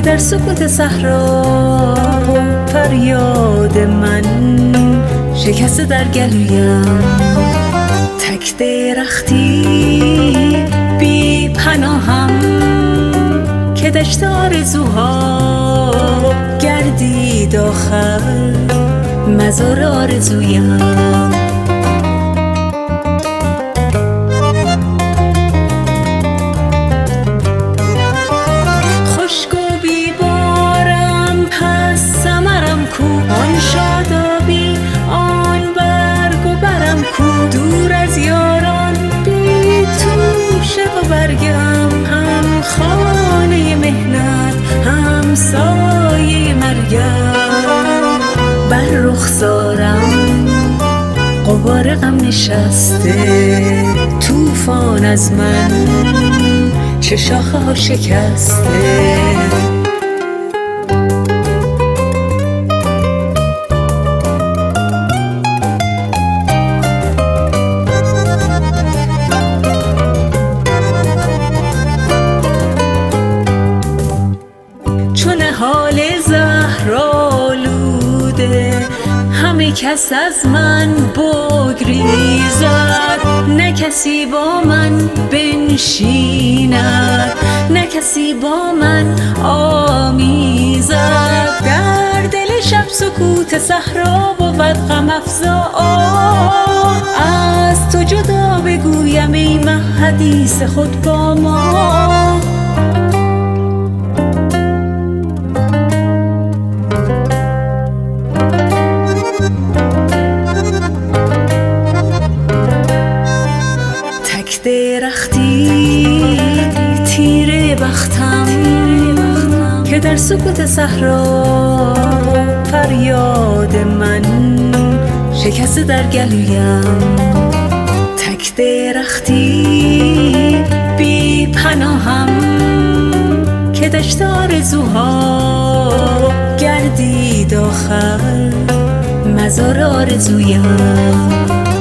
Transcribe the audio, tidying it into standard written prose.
در سکوت صحرا فریاد من شکسته در گلویم. تک درختی بی پناهم که دشت آرزوها گردید آخر مزار آرزویم. خشک و بیبارم پس ثمرم کو، آن شادابی آن برگ و برم کو. دور از یاران بی توشه و برگم، هم خانه مهنت هم سایه مرگم. بر رخسارم غبار غم نشسته، طوفان از من چه شاخه ها شکسته. چون حال زهرآلوده همه کس از من بگریزد، نه کسی با من بنشیند، نه کسی با من آمیزد. در دل شب سکوت صحرا بود غم افزا. از تو جدا بگویم ای مه حدیث خود با ما. درختی تیره بختم که در سکوت صحرا فریاد من شکسته در گلویم. تک درختی بی پناهم که دشت آرزوها گردید آخر مزار آرزویم.